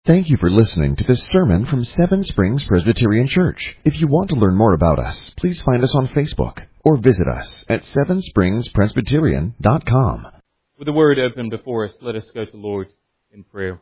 Thank you for listening to this sermon from Seven Springs Presbyterian Church. If you want to learn more about us, please find us on Facebook or visit us at sevenspringspresbyterian.com. With the Word open before us, let us go to the Lord in prayer.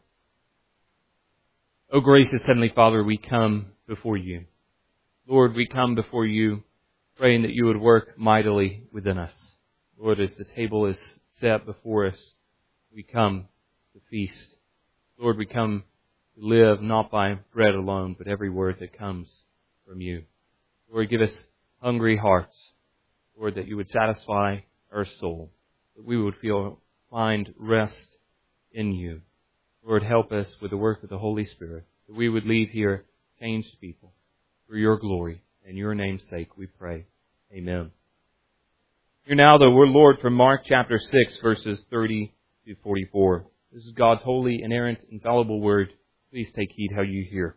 O gracious Heavenly Father, we come before you. Lord, we come before you praying that you would work mightily within us. Lord, as the table is set before us, we come to feast. Lord, we come to live not by bread alone, but every word that comes from you. Lord, give us hungry hearts. Lord, that you would satisfy our soul, that we would find rest in you. Lord, help us with the work of the Holy Spirit, that we would leave here changed people for your glory and your name's sake, we pray. Amen. Hear now the word, Lord, from Mark chapter 6, verses 30 to 44. This is God's holy, inerrant, infallible word. Please take heed how you hear.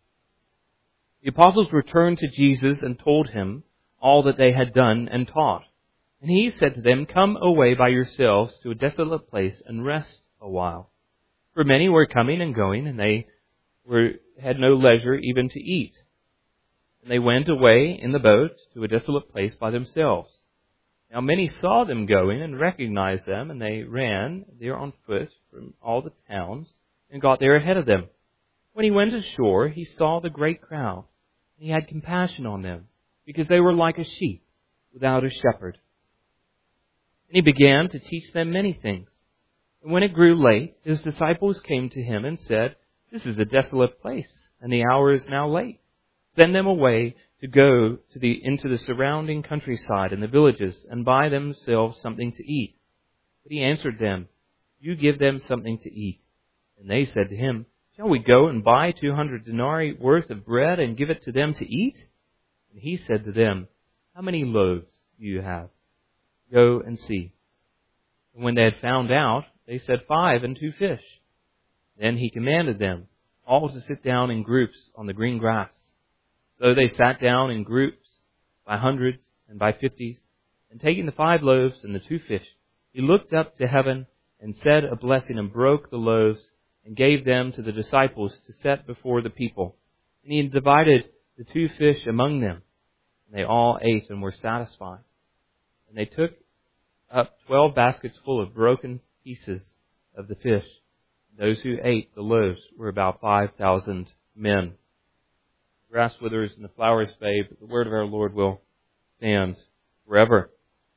The apostles returned to Jesus and told him all that they had done and taught. And he said to them, "Come away by yourselves to a desolate place and rest a while." For many were coming and going, and they had no leisure even to eat. And they went away in the boat to a desolate place by themselves. Now many saw them going and recognized them, and they ran there on foot from all the towns and got there ahead of them. When he went ashore, he saw the great crowd, and he had compassion on them, because they were like a sheep without a shepherd. And he began to teach them many things. And when it grew late, his disciples came to him and said, "This is a desolate place, and the hour is now late. Send them away to go into the surrounding countryside and the villages, and buy themselves something to eat." But he answered them, "You give them something to eat." And they said to him, "Shall we go and buy 200 denarii worth of bread and give it to them to eat?" And he said to them, "How many loaves do you have? Go and see." And when they had found out, they said, 5 and 2 fish. Then he commanded them all to sit down in groups on the green grass. So they sat down in groups by hundreds and by 50s. And taking the 5 loaves and the 2 fish, he looked up to heaven and said a blessing and broke the loaves and gave them to the disciples to set before the people. And he divided the 2 fish among them. And they all ate and were satisfied. And they took up 12 baskets full of broken pieces of the fish. Those who ate the loaves were about 5,000 men. The grass withers and the flowers fade, but the word of our Lord will stand forever.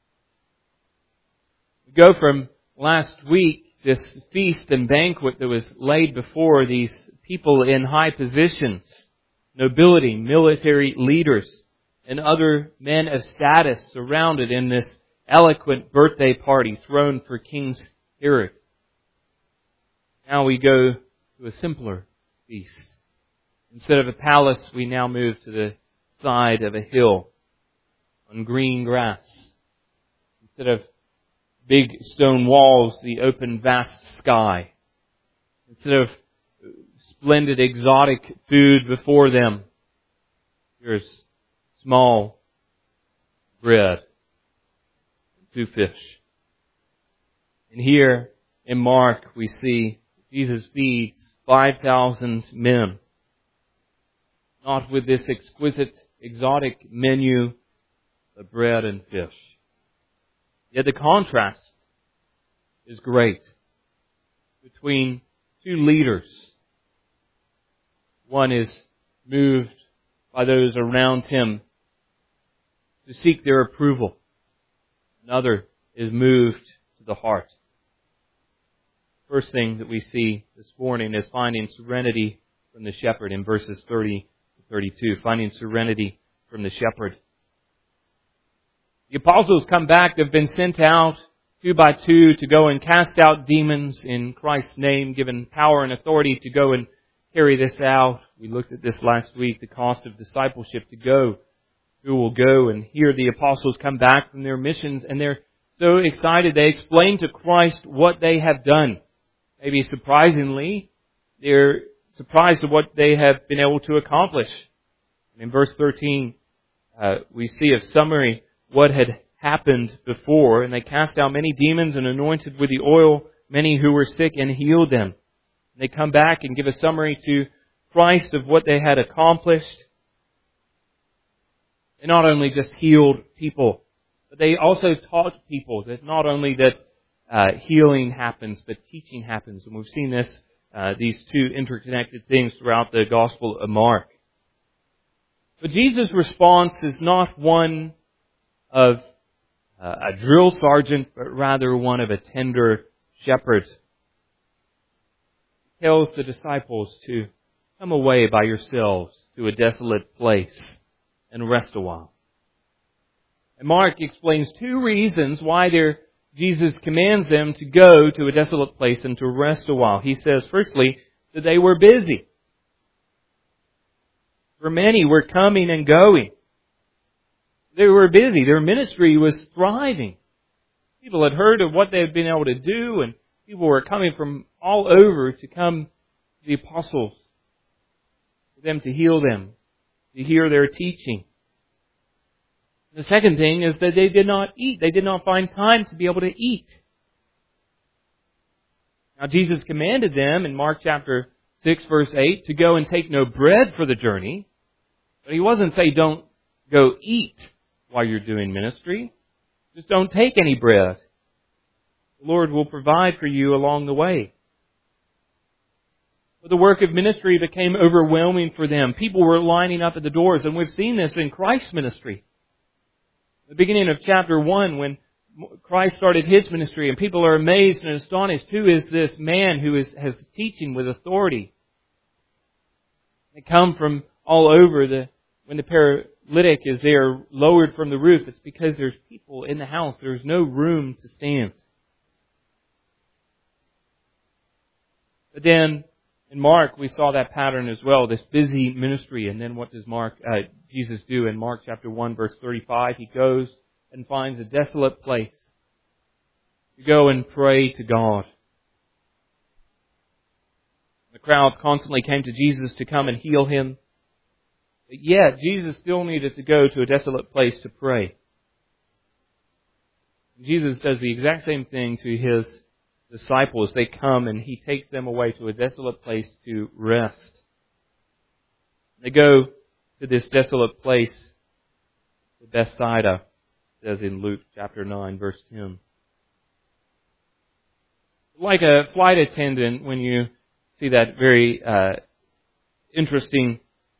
We go from last week, this feast and banquet that was laid before these people in high positions, nobility, military leaders, and other men of status surrounded in this eloquent birthday party thrown for King Herod. Now we go to a simpler feast. Instead of a palace, we now move to the side of a hill on green grass. Instead of big stone walls, the open vast sky. Instead of splendid exotic food before them, there's small bread and 2 fish. And here in Mark we see Jesus feeds 5,000 men. Not with this exquisite, exotic menu of bread and fish. Yet the contrast is great between 2 leaders. One is moved by those around him to seek their approval. Another is moved to the heart. First thing that we see this morning is finding serenity from the shepherd in verses 30 to 32. Finding serenity from the shepherd. The apostles come back. They've been sent out 2 by 2 to go and cast out demons in Christ's name, given power and authority to go and carry this out. We looked at this last week, the cost of discipleship to go. Who will go? And here the apostles come back from their missions and they're so excited. They explain to Christ what they have done. Maybe surprisingly, they're surprised at what they have been able to accomplish. In verse 13, we see a summary what had happened before. And they cast out many demons and anointed with the oil many who were sick and healed them. They come back and give a summary to Christ of what they had accomplished. They not only just healed people, but they also taught people that not only that healing happens, but teaching happens. And we've seen this, these two interconnected things throughout the Gospel of Mark. But Jesus' response is not one of a drill sergeant, but rather one of a tender shepherd. He tells the disciples to come away by yourselves to a desolate place and rest a while. And Mark explains two reasons why Jesus commands them to go to a desolate place and to rest a while. He says, firstly, that they were busy. For many were coming and going. They were busy. Their ministry was thriving. People had heard of what they had been able to do, and people were coming from all over to come to the apostles, for them to heal them, to hear their teaching. The second thing is that they did not eat. They did not find time to be able to eat. Now Jesus commanded them in Mark chapter 6 verse 8 to go and take no bread for the journey. But He wasn't saying don't go eat while you're doing ministry. Just don't take any bread. The Lord will provide for you along the way. But the work of ministry became overwhelming for them. People were lining up at the doors, and we've seen this in Christ's ministry. The beginning of chapter 1, when Christ started His ministry, and people are amazed and astonished, who is this man who has teaching with authority? They come from all over. When the paralytic is there, lowered from the roof, it's because there's people in the house. There's no room to stand. But then in Mark, we saw that pattern as well, this busy ministry. And then what does Jesus do in Mark chapter 1, verse 35? He goes and finds a desolate place to go and pray to God. The crowds constantly came to Jesus to come and heal him. But yet, Jesus still needed to go to a desolate place to pray. Jesus does the exact same thing to His disciples. They come and He takes them away to a desolate place to rest. They go to this desolate place, the Bethsaida, says in Luke chapter 9, verse 10. Like a flight attendant, when you see that very interesting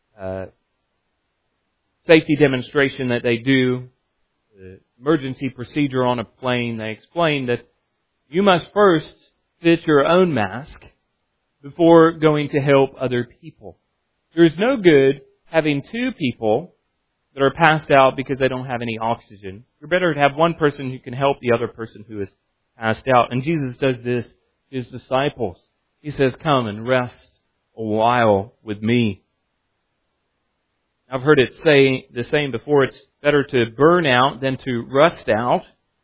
safety demonstration that they do, the emergency procedure on a plane, they explain that you must first fit your own mask before going to help other people. There is no good having two people that are passed out because they don't have any oxygen. You're better to have one person who can help the other person who is passed out. And Jesus does this to His disciples. He says, come and rest a while with me. I've heard it say the same before. It's better to burn out than to rust out.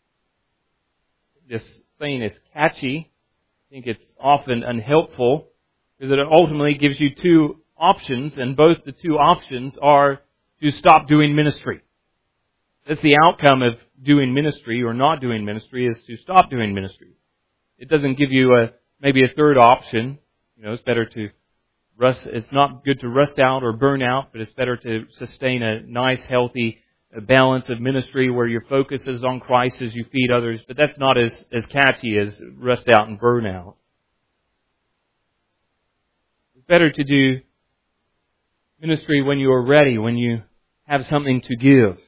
This saying is catchy. I think it's often unhelpful because it ultimately gives you two options, and both the two options are to stop doing ministry. That's the outcome of doing ministry or not doing ministry, is to stop doing ministry. It doesn't give you maybe a third option. It's better to rust. It's not good to rust out or burn out, but it's better to sustain a nice, healthy balance of ministry where your focus is on Christ as you feed others. But that's not as catchy as rust out and burn out. It's better to do ministry when you are ready, when you have something to give.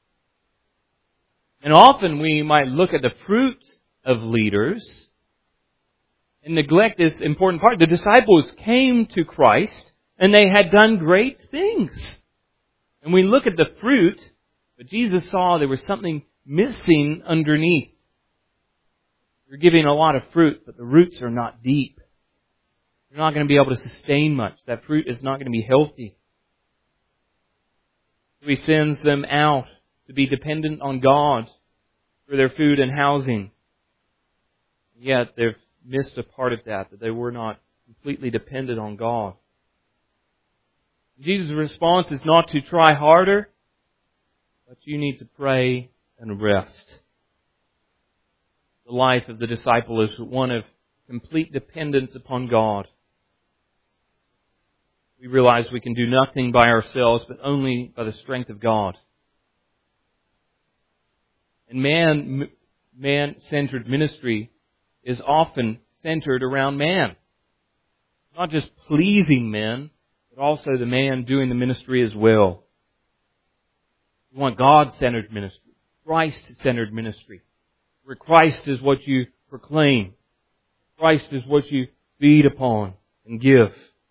And often we might look at the fruit of leaders and neglect this important part. The disciples came to Christ and they had done great things. And we look at the fruit, but Jesus saw there was something missing underneath. You're giving a lot of fruit, but the roots are not deep. You're not going to be able to sustain much. That fruit is not going to be healthy. So He sends them out to be dependent on God for their food and housing. Yet they've missed a part of that they were not completely dependent on God. Jesus' response is not to try harder, but you need to pray and rest. The life of the disciple is one of complete dependence upon God. We realize we can do nothing by ourselves, but only by the strength of God. And man-centered ministry is often centered around man. Not just pleasing men, but also the man doing the ministry as well. You want God-centered ministry, Christ-centered ministry, where Christ is what you proclaim. Christ is what you feed upon and give.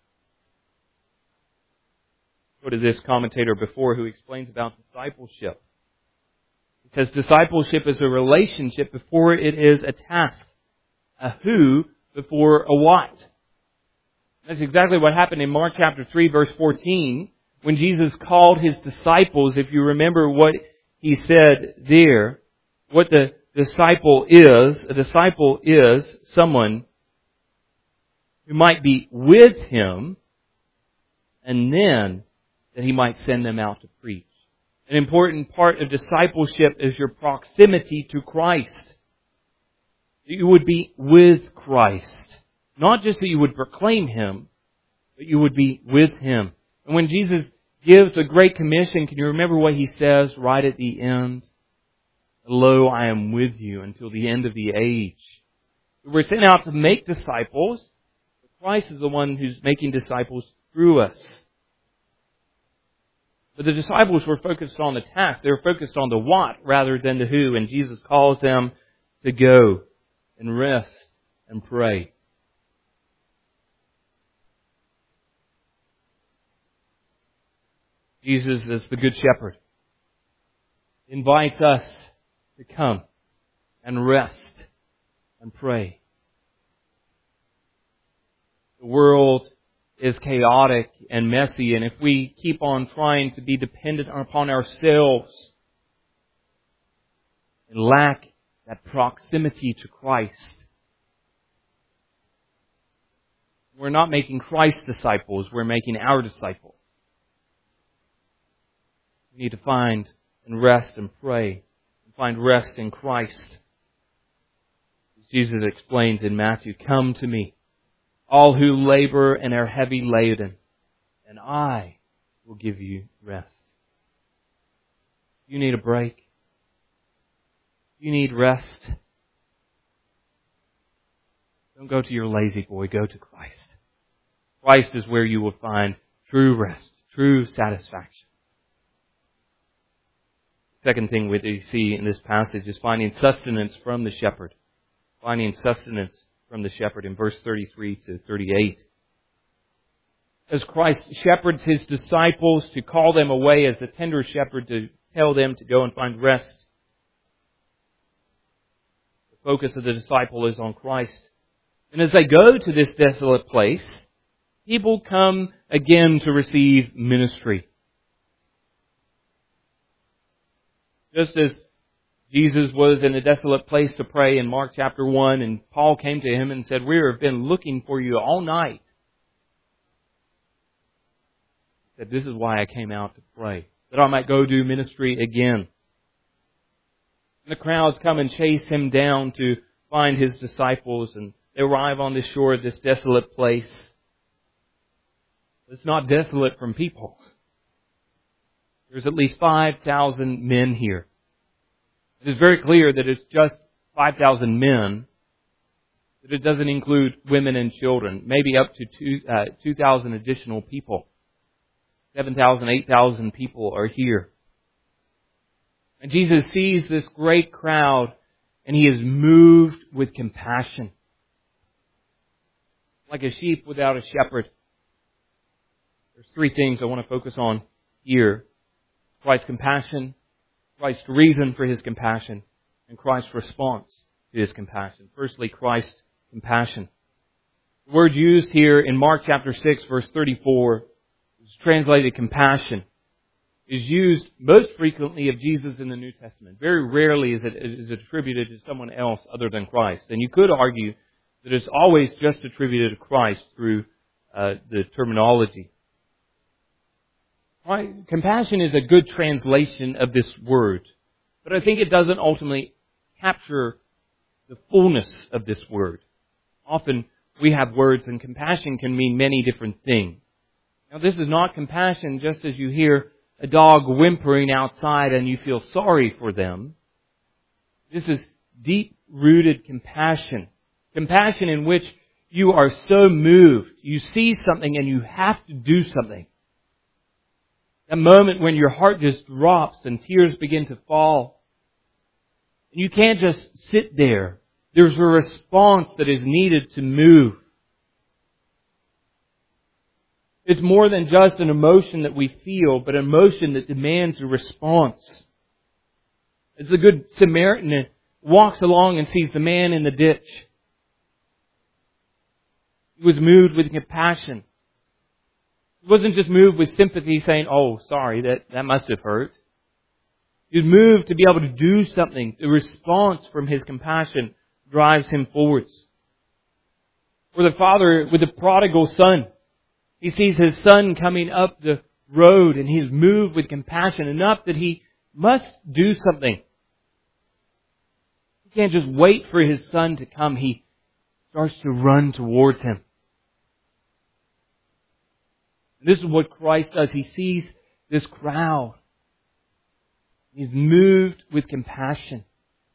Go to this commentator before who explains about discipleship. He says discipleship is a relationship before it is a task. A who before a what. That's exactly what happened in Mark chapter 3 verse 14 when Jesus called His disciples. If you remember what He said there, what the disciple is, a disciple is someone who might be with Him and then that He might send them out to preach. An important part of discipleship is your proximity to Christ. You would be with Christ. Not just that you would proclaim Him, but you would be with Him. And when Jesus gives the Great Commission, can you remember what He says right at the end? Lo, I am with you until the end of the age. We're sent out to make disciples. Christ is the one who's making disciples through us. But the disciples were focused on the task. They were focused on the what rather than the who. And Jesus calls them to go and rest and pray. Jesus is the Good Shepherd. He invites us to come and rest and pray. The world is chaotic and messy, and if we keep on trying to be dependent upon ourselves and lack that proximity to Christ, we're not making Christ disciples, we're making our disciples. We need to find and rest and pray and find rest in Christ. As Jesus explains in Matthew, come to me, all who labor and are heavy laden, and I will give you rest. You need a break. You need rest. Don't go to your lazy boy, go to Christ. Christ is where you will find true rest, true satisfaction. Second thing we see in this passage is finding sustenance from the shepherd. Finding sustenance from the shepherd in verse 33 to 38. As Christ shepherds His disciples to call them away as the tender shepherd to tell them to go and find rest, the focus of the disciple is on Christ. And as they go to this desolate place, people come again to receive ministry. Just as Jesus was in a desolate place to pray in Mark chapter 1, and Paul came to him and said, we have been looking for you all night. He said, this is why I came out to pray, that I might go do ministry again. And the crowds come and chase him down to find his disciples, and they arrive on the shore of this desolate place. It's not desolate from people. There's at least 5,000 men here. It is very clear that it's just 5,000 men, that it doesn't include women and children, maybe up to 2,000 additional people. 7,000, 8,000 people are here. And Jesus sees this great crowd and He is moved with compassion. Like a sheep without a shepherd. There's three things I want to focus on here. Christ's compassion, Christ's reason for His compassion, and Christ's response to His compassion. Firstly, Christ's compassion. The word used here in Mark chapter 6, verse 34, is translated compassion, is used most frequently of Jesus in the New Testament. Very rarely is it attributed to someone else other than Christ. And you could argue that it's always just attributed to Christ through the terminology. Compassion is a good translation of this word, but I think it doesn't ultimately capture the fullness of this word. Often we have words, and compassion can mean many different things. Now, this is not compassion just as you hear a dog whimpering outside and you feel sorry for them. This is deep-rooted compassion. Compassion in which you are so moved. You see something and you have to do something. That moment when your heart just drops and tears begin to fall. And you can't just sit there. There's a response that is needed to move. It's more than just an emotion that we feel, but an emotion that demands a response. As the Good Samaritan walks along and sees the man in the ditch. He was moved with compassion. He wasn't just moved with sympathy saying, oh, sorry, that must have hurt. He was moved to be able to do something. The response from his compassion drives him forwards. Or the father with the prodigal son. He sees his son coming up the road and he is moved with compassion enough that he must do something. He can't just wait for his son to come. He starts to run towards him. And this is what Christ does. He sees this crowd. He's moved with compassion.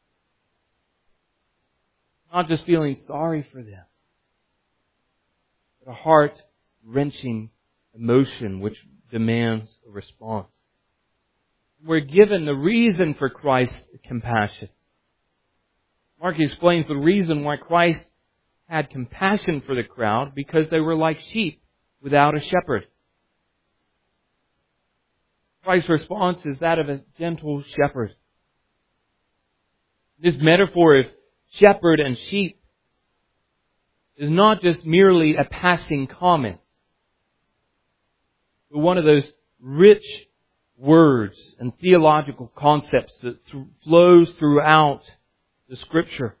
Not just feeling sorry for them, but a heart-wrenching emotion which demands a response. We're given the reason for Christ's compassion. Mark explains the reason why Christ had compassion for the crowd, because they were like sheep without a shepherd. Christ's response is that of a gentle shepherd. This metaphor of shepherd and sheep is not just merely a passing comment, but one of those rich words and theological concepts that flows throughout the Scripture.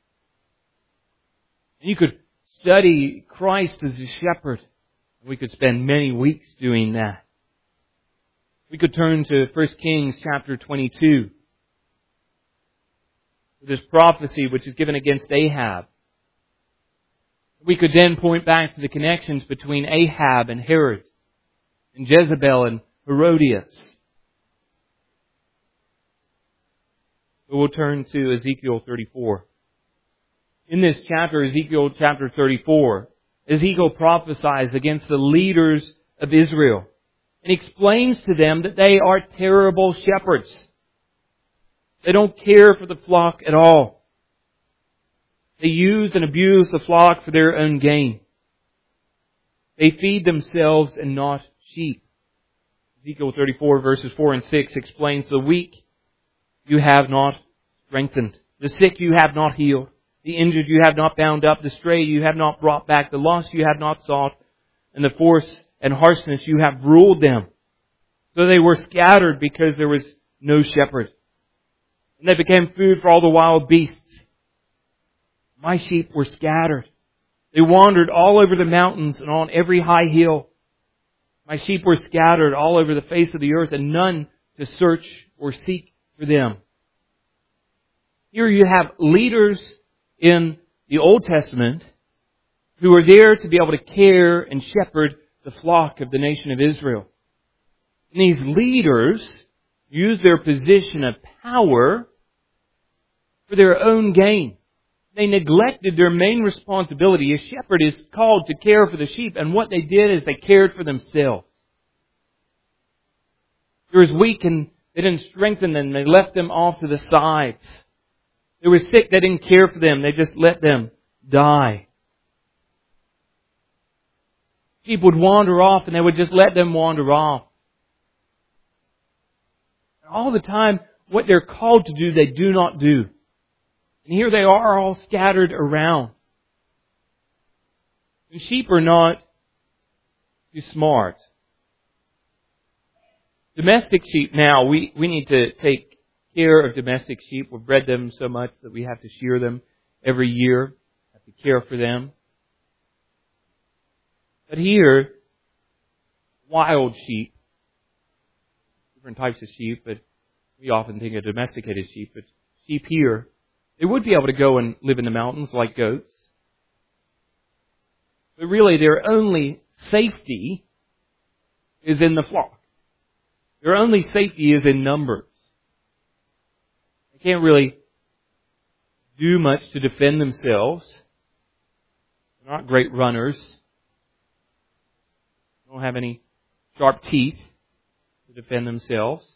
And you could study Christ as a shepherd. We could spend many weeks doing that. We could turn to 1 Kings chapter 22. This prophecy which is given against Ahab. We could then point back to the connections between Ahab and Herod, and Jezebel and Herodias. But we'll turn to Ezekiel 34. In this chapter, Ezekiel chapter 34, Ezekiel prophesies against the leaders of Israel and explains to them that they are terrible shepherds. They don't care for the flock at all. They use and abuse the flock for their own gain. They feed themselves and not sheep. Ezekiel 34 verses 4 and 6 explains, the weak you have not strengthened, the sick you have not healed, the injured you have not bound up, the stray you have not brought back, the lost you have not sought, and the force and harshness you have ruled them. So they were scattered because there was no shepherd. And they became food for all the wild beasts. My sheep were scattered. They wandered all over the mountains and on every high hill. My sheep were scattered all over the face of the earth, and none to search or seek for them. Here you have leaders in the Old Testament who are there to be able to care and shepherd the flock of the nation of Israel. And these leaders use their position of power for their own gain. They neglected their main responsibility. A shepherd is called to care for the sheep, and what they did is they cared for themselves. They were weak and they didn't strengthen them. They left them off to the sides. They were sick. They didn't care for them. They just let them die. Sheep would wander off and they would just let them wander off. And all the time, what they're called to do, they do not do. And here they are all scattered around. And sheep are not too smart. Domestic sheep now, we need to take care of domestic sheep. We've bred them so much that we have to shear them every year, have to care for them. But here, wild sheep, different types of sheep, but we often think of domesticated sheep, but sheep here, they would be able to go and live in the mountains like goats. But really their only safety is in the flock. Their only safety is in numbers. They can't really do much to defend themselves. They're not great runners. They don't have any sharp teeth to defend themselves.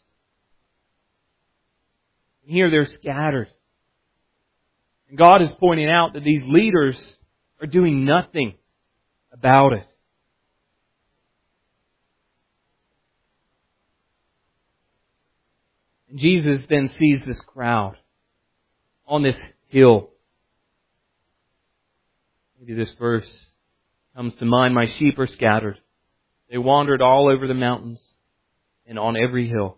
And here they're scattered. And God is pointing out that these leaders are doing nothing about it. And Jesus then sees this crowd on this hill. Maybe this verse comes to mind. My sheep are scattered. They wandered all over the mountains and on every hill.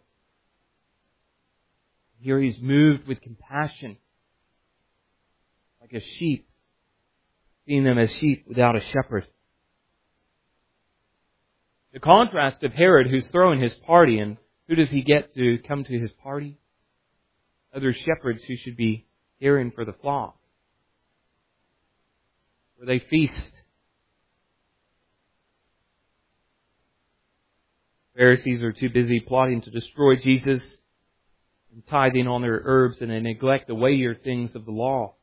Here he's moved with compassion, like a sheep, seeing them as sheep without a shepherd. The contrast of Herod, who's throwing his party, and who does he get to come to his party? Other shepherds who should be caring for the flock, where they feast. Pharisees are too busy plotting to destroy Jesus and tithing on their herbs, and they neglect the weightier things of the law.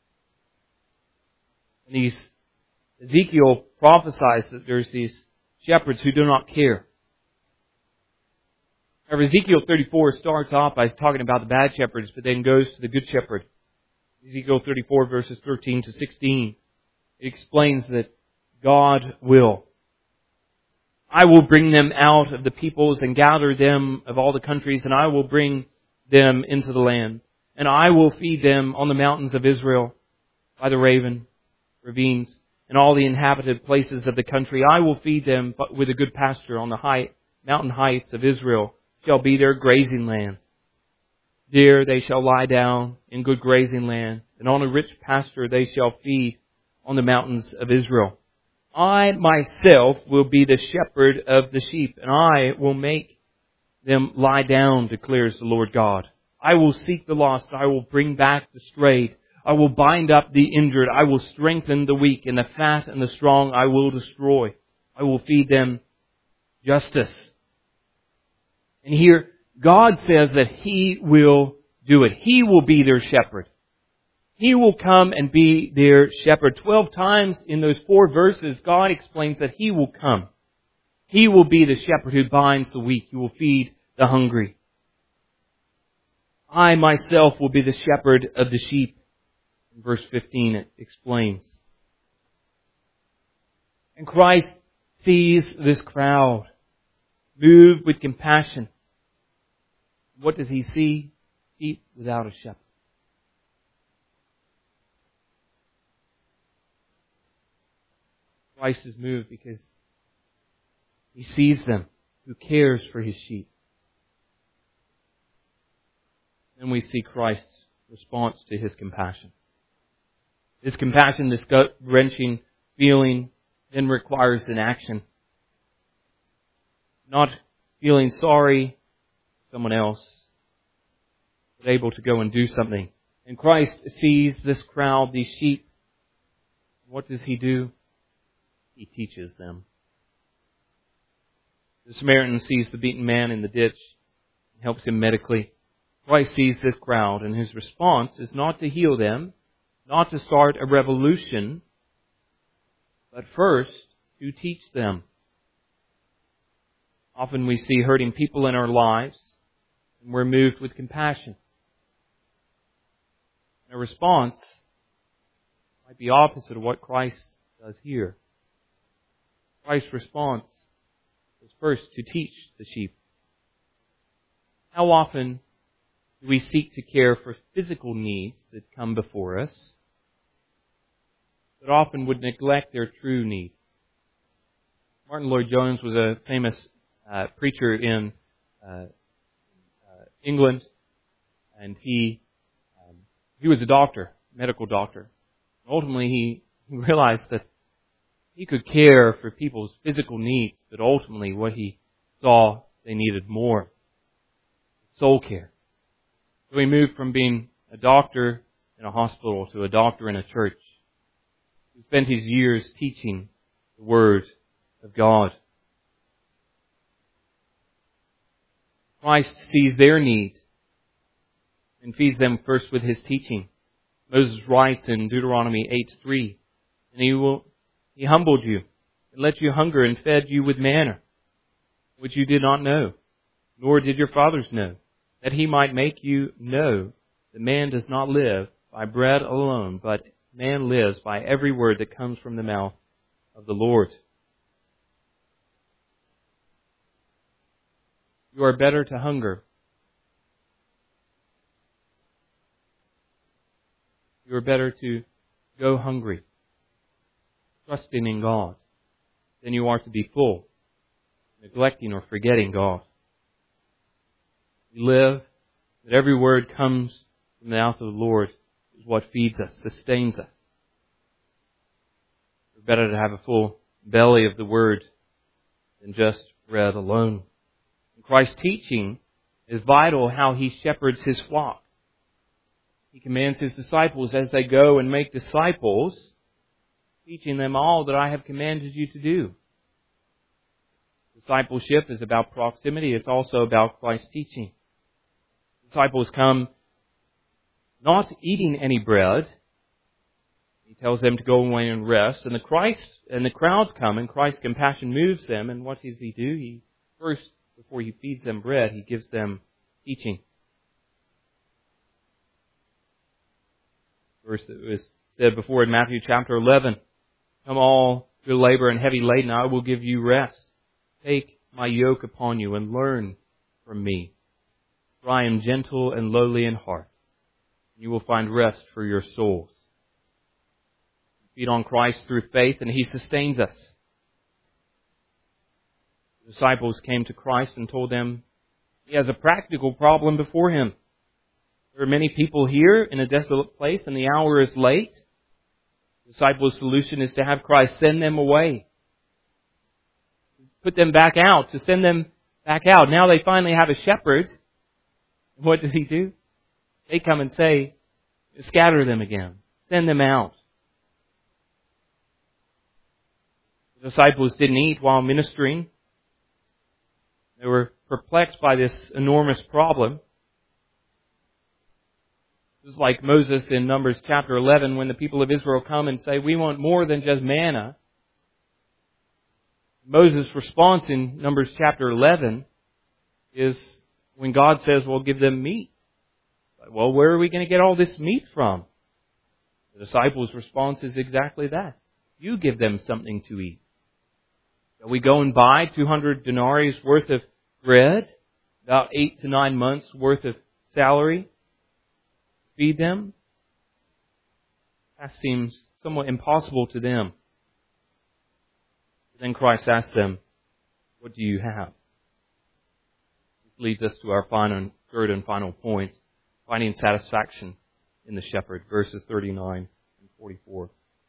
And Ezekiel prophesies that there's these shepherds who do not care. However, Ezekiel 34 starts off by talking about the bad shepherds, but then goes to the good shepherd. Ezekiel 34 verses 13 to 16. It explains that God will. I will bring them out of the peoples and gather them of all the countries, and I will bring them into the land. And I will feed them on the mountains of Israel by the ravines, and all the inhabited places of the country. I will feed them with a good pasture on the mountain heights of Israel shall be their grazing land. There they shall lie down in good grazing land, and on a rich pasture they shall feed on the mountains of Israel. I myself will be the shepherd of the sheep, and I will make them lie down, declares the Lord God. I will seek the lost, I will bring back the strayed. I will bind up the injured, I will strengthen the weak, and the fat and the strong I will destroy. I will feed them justice. And here, God says that He will do it. He will be their shepherd. He will come and be their shepherd. 12 times in those 4 verses, God explains that He will come. He will be the shepherd who binds the weak. He will feed the hungry. I myself will be the shepherd of the sheep. In verse 15 it explains. And Christ sees this crowd, moved with compassion. What does He see? Sheep without a shepherd. Christ is moved because He sees them, who cares for His sheep. Then we see Christ's response to His compassion. His compassion, this gut-wrenching feeling, then requires an action. Not feeling sorry for someone else, but able to go and do something. And Christ sees this crowd, these sheep. What does He do? He teaches them. The Samaritan sees the beaten man in the ditch and helps him medically. Christ sees this crowd, and His response is not to heal them, not to start a revolution, but first to teach them. Often we see hurting people in our lives, and we're moved with compassion. A response might be opposite of what Christ does here. Christ's response is first to teach the sheep. How often do we seek to care for physical needs that come before us, but often would neglect their true need? Martin Lloyd-Jones was a famous preacher in England, and he was a doctor, medical doctor. Ultimately, he realized that he could care for people's physical needs, but ultimately what he saw they needed more: soul care. So he moved from being a doctor in a hospital to a doctor in a church. He spent his years teaching the Word of God. Christ sees their need and feeds them first with His teaching. Moses writes in Deuteronomy 8:3, and He humbled you and let you hunger and fed you with manna, which you did not know, nor did your fathers know, that He might make you know that man does not live by bread alone, but man lives by every word that comes from the mouth of the Lord. You are better to hunger. You are better to go hungry, trusting in God, than you are to be full, neglecting or forgetting God. We live that every word comes from the mouth of the Lord is what feeds us, sustains us. It's better to have a full belly of the Word than just bread alone. Christ's teaching is vital how He shepherds His flock. He commands His disciples as they go and make disciples, teaching them all that I have commanded you to do. Discipleship is about proximity. It's also about Christ's teaching. Disciples come not eating any bread. He tells them to go away and rest. And the crowds come, and Christ's compassion moves them. And what does He do? He first, before He feeds them bread, He gives them teaching. Verse that was said before in Matthew chapter 11, come all who labor and heavy laden, I will give you rest. Take my yoke upon you and learn from me. For I am gentle and lowly in heart. You will find rest for your souls. We feed on Christ through faith, and He sustains us. The disciples came to Christ and told Him He has a practical problem before Him. There are many people here in a desolate place, and the hour is late. The disciples' solution is to have Christ send them away. Put them back out, to send them back out. Now they finally have a shepherd. And what does He do? They come and say, scatter them again. Send them out. The disciples didn't eat while ministering. They were perplexed by this enormous problem. It was like Moses in Numbers chapter 11 when the people of Israel come and say, we want more than just manna. Moses' response in Numbers chapter 11 is when God says, well, give them meat. Well, where are we going to get all this meat from? The disciples' response is exactly that. You give them something to eat. Shall we go and buy 200 denarii worth of bread, about 8 to 9 months worth of salary, feed them? That seems somewhat impossible to them. Then Christ asked them, what do you have? This leads us to our third and final point, finding satisfaction in the shepherd, verses 39 and 44.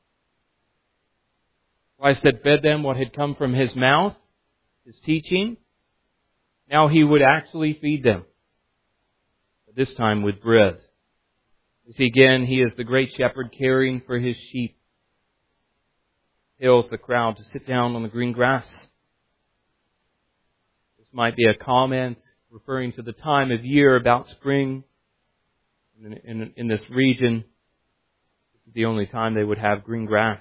Christ had fed them what had come from His mouth, His teaching. Now He would actually feed them, but this time with bread. You see, again, He is the great shepherd caring for His sheep. He tells the crowd to sit down on the green grass. This might be a comment referring to the time of year about spring. In this region, this is the only time they would have green grass.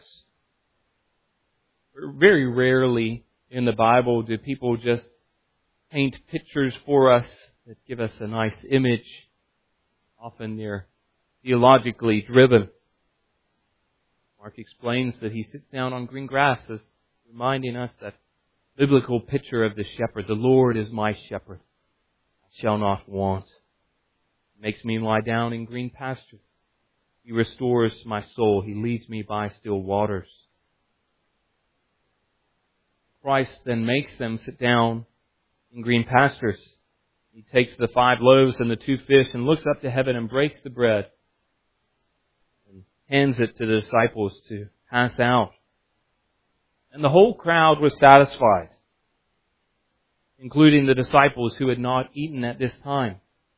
Very rarely in the Bible do people just paint pictures for us that give us a nice image. Often they're theologically driven. Mark explains that He sits down on green grass as reminding us that biblical picture of the shepherd. The Lord is my shepherd. I shall not want. He makes me lie down in green pastures. He restores my soul. He leads me by still waters. Christ then makes them sit down in green pastures. He takes the 5 loaves and the 2 fish and looks up to heaven and breaks the bread and hands it to the disciples to pass out. And the whole crowd was satisfied, including the disciples who had not eaten at this time.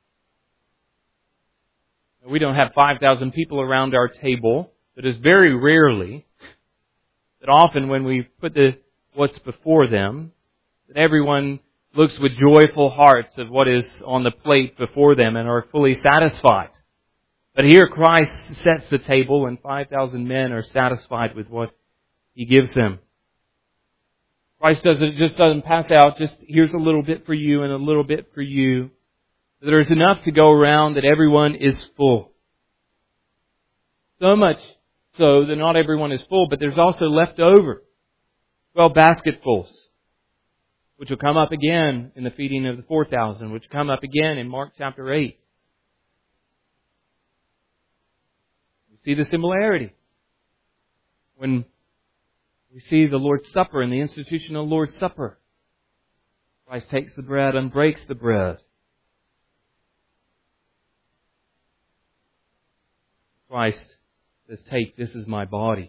We don't have 5,000 people around our table. It is very rarely that often when we put what's before them, that everyone looks with joyful hearts at what is on the plate before them and are fully satisfied. But here Christ sets the table and 5,000 men are satisfied with what He gives them. Christ doesn't pass out, just here's a little bit for you and a little bit for you. There's enough to go around that everyone is full. So much so that not everyone is full, but there's also left over 12 basketfuls, which will come up again in the feeding of the 4,000, which will come up again in Mark chapter 8. You see the similarity. When we see the Lord's Supper and the institution of the Lord's Supper, Christ takes the bread and breaks the bread. Christ says, take, this is my body.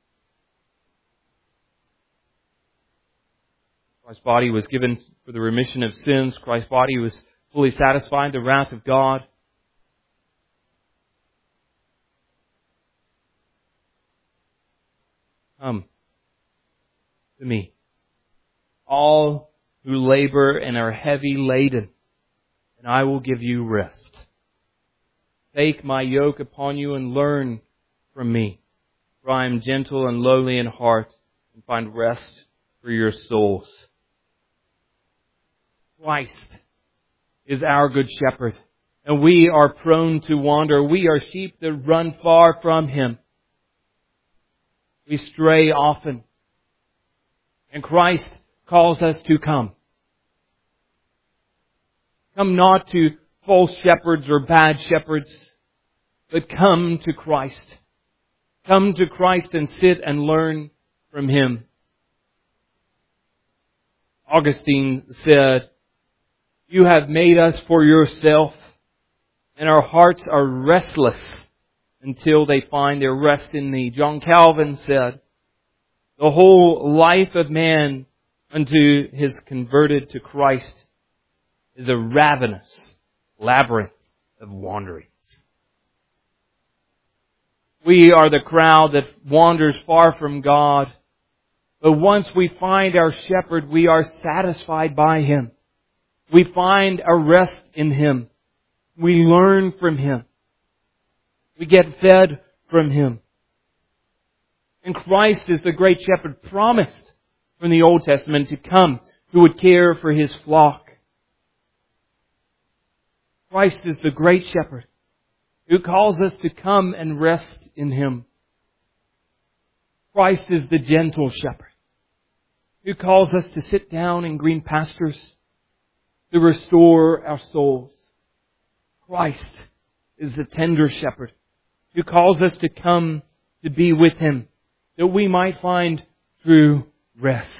Christ's body was given for the remission of sins. Christ's body was fully satisfying the wrath of God. Come to me, all who labor and are heavy laden, and I will give you rest. Take my yoke upon you and learn from me, for I am gentle and lowly in heart, and find rest for your souls. Christ is our good shepherd, and we are prone to wander. We are sheep that run far from Him. We stray often, and Christ calls us to come. Come not to false shepherds or bad shepherds, but come to Christ. Come to Christ and sit and learn from Him. Augustine said, you have made us for yourself, and our hearts are restless until they find their rest in Thee. John Calvin said, the whole life of man unto his converted to Christ is a ravenous labyrinth of wanderings. We are the crowd that wanders far from God, but once we find our shepherd, we are satisfied by Him. We find our rest in Him. We learn from Him. We get fed from Him. And Christ is the great shepherd promised from the Old Testament to come, who would care for His flock. Christ is the great shepherd who calls us to come and rest in Him. Christ is the gentle shepherd who calls us to sit down in green pastures to restore our souls. Christ is the tender shepherd who calls us to come to be with Him, that we might find true rest.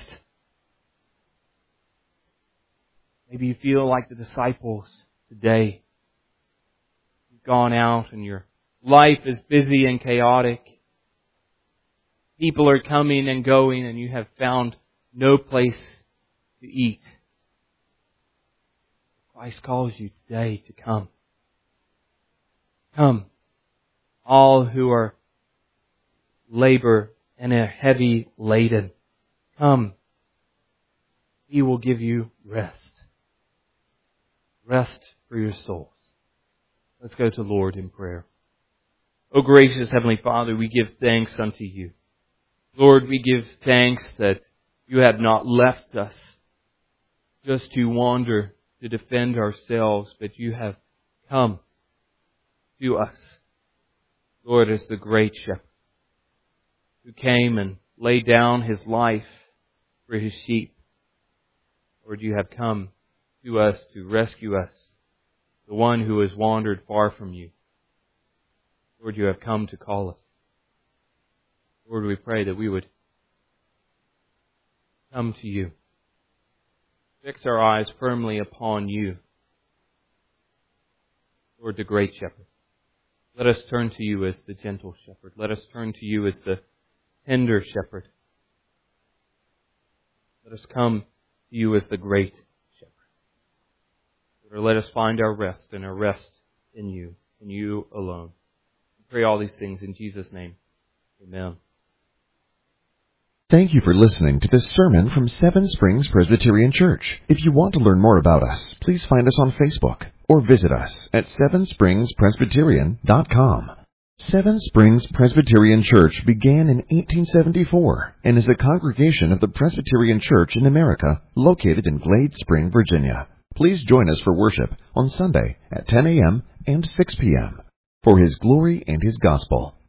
Maybe you feel like the disciples today. You've gone out and your life is busy and chaotic. People are coming and going and you have found no place to eat. Christ calls you today to come. Come, all who are labor and are heavy laden. Come. He will give you rest. Rest for your souls. Let's go to the Lord in prayer. O gracious Heavenly Father, we give thanks unto You. Lord, we give thanks that You have not left us just to wander, to defend ourselves, but You have come to us, Lord, as the great shepherd who came and laid down His life for His sheep. Lord, You have come to us to rescue us, the one who has wandered far from You. Lord, You have come to call us. Lord, we pray that we would come to You. Fix our eyes firmly upon You, Lord, the great shepherd. Let us turn to You as the gentle shepherd. Let us turn to You as the tender shepherd. Let us come to You as the great shepherd. Lord, let us find our rest and our rest in You and You alone. We pray all these things in Jesus' name. Amen. Thank you for listening to this sermon from Seven Springs Presbyterian Church. If you want to learn more about us, please find us on Facebook or visit us at sevenspringspresbyterian.com. Seven Springs Presbyterian Church began in 1874 and is a congregation of the Presbyterian Church in America located in Glade Spring, Virginia. Please join us for worship on Sunday at 10 a.m. and 6 p.m. for His glory and His gospel.